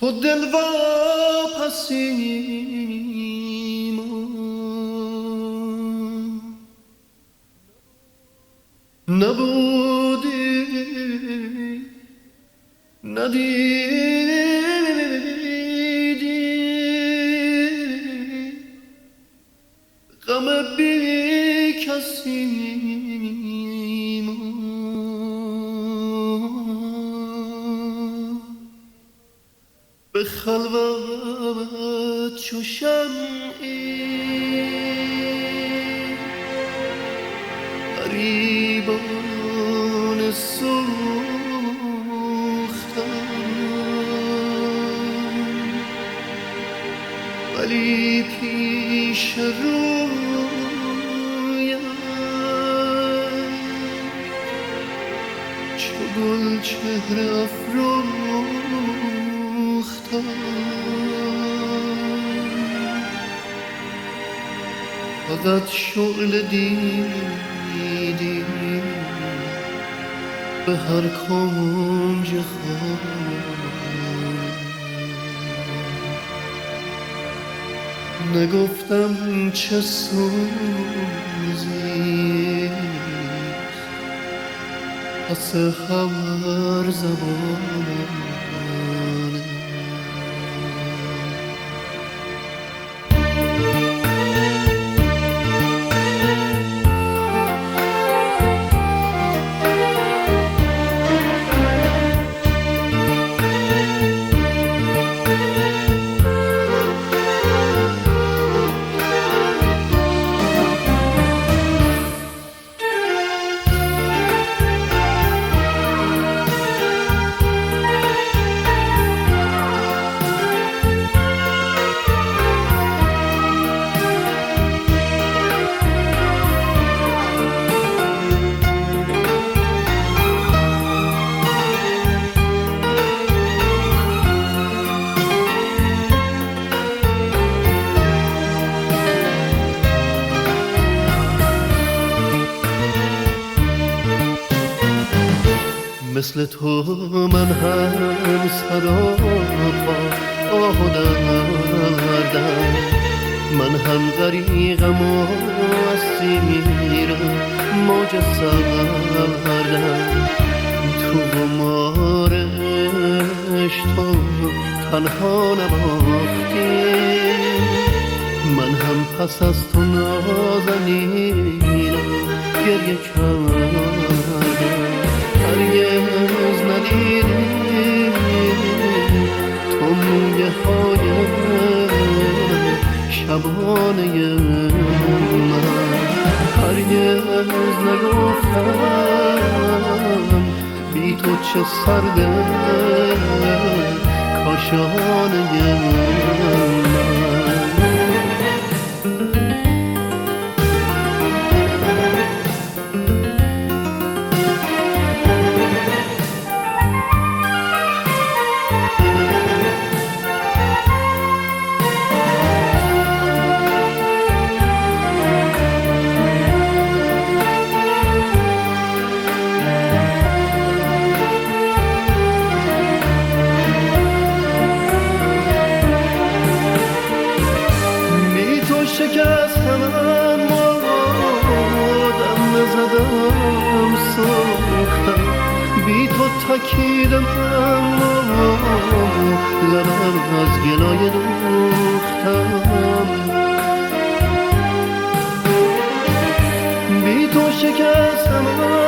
تو دلواپسی نبودی ندیدی غم بی کسی به خلوت چو شمعی غریبان سوختم ولی پیش رویم چو گل چهره افروختم فقط شعله دیدی به هر کنج خانه نگفتم چه سوزی پس هر زمانه مثل تو من هم سراپا آدردم من هم غریقم و اسیرم موج سردم تو مارش تو تنها نباختی من هم پس از تو نازنینم گریه کردم هرگز ندیدی تو مویه های شبانه من هرگز نگفتم بی تو چه سرده کاشانه من شکستم مادم نزدم ساختم بی تو تکیدم لبم از گلای دوختم بی تو شکستم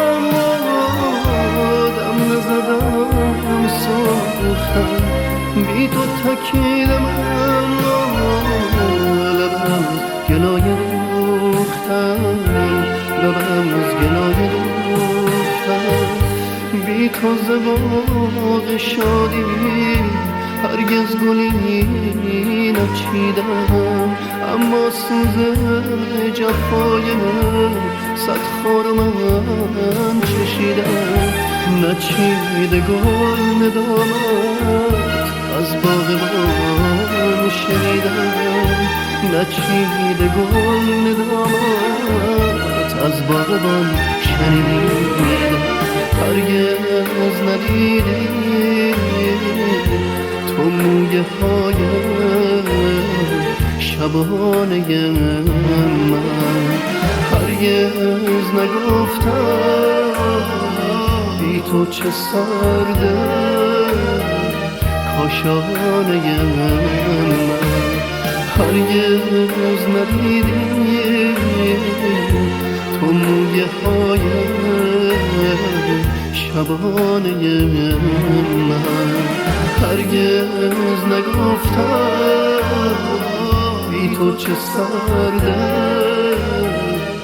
مادم نزدم ساختم بی تو تکیدم گلای دوختم لبم از گلای دوختم بی تو زباق شادی هرگز گلی نچیدم اما سوز جفای من صد خار من چشیدم نچیده گل ندامت از باغبان شنیدم نچیده گل ندامت از باغبان شنیدم هرگز ندیدی تو مویه های شبانه من. هرگز نگفتم بی تو چه سرده کاشانه من. هرگز ندیدی تو مویه های شبانه من. هرگز نگفتم بی تو چه سرده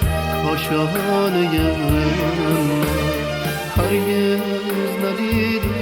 کاشانه من. هرگز ندیدی